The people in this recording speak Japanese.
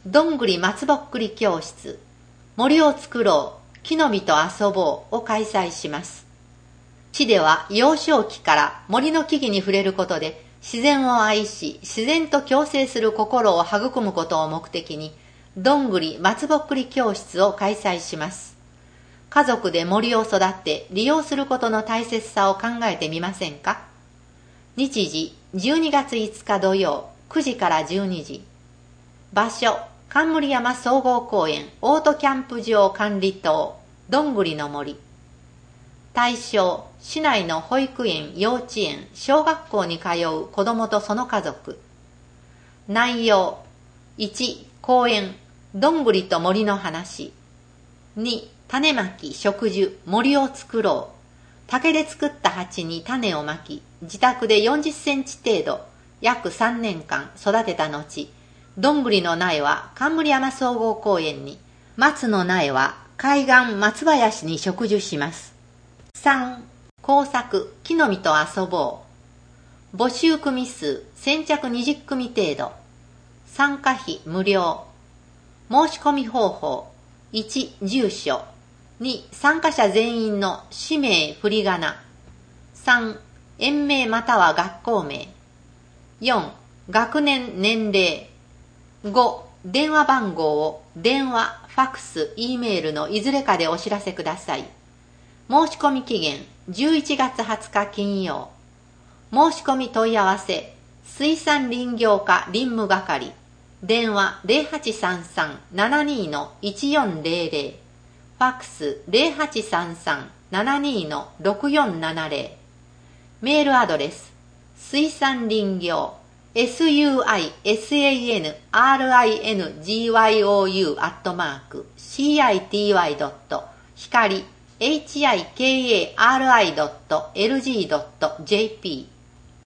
どんぐり松ぼっくり教室、森を作ろう、木の実と遊ぼうを開催します。市では幼少期から森の木々に触れることで自然を愛し、自然と共生する心を育むことを目的に、どんぐり松ぼっくり教室を開催します。家族で森を育て利用することの大切さを考えてみませんか？日時12月5日土曜9時から12時。場所冠山総合公園オートキャンプ場管理棟どんぐりの森。対象市内の保育園、幼稚園、小学校に通う子どもとその家族。内容1、公園どんぐりと森の話。2、種まき、植樹、森を作ろう。竹で作った鉢に種をまき、自宅で40センチ程度、約3年間育てた後、どんぐりの苗は冠山総合公園に、松の苗は海岸松林に植樹します。3、工作、木の実と遊ぼう。募集組数、先着20組程度。参加費無料。申し込み方法。1、住所。2、参加者全員の氏名、振り仮名。3、園名または学校名。4、学年、年齢。5、電話番号を電話、ファクス、Eメールのいずれかでお知らせください。申し込み期限11月20日金曜。申し込み問い合わせ水産林業課林務係電話 0833-72-1400 ファックス 0833-72-6470 メールアドレス水産林業suisanringou@city.hikari hikari.lg.jp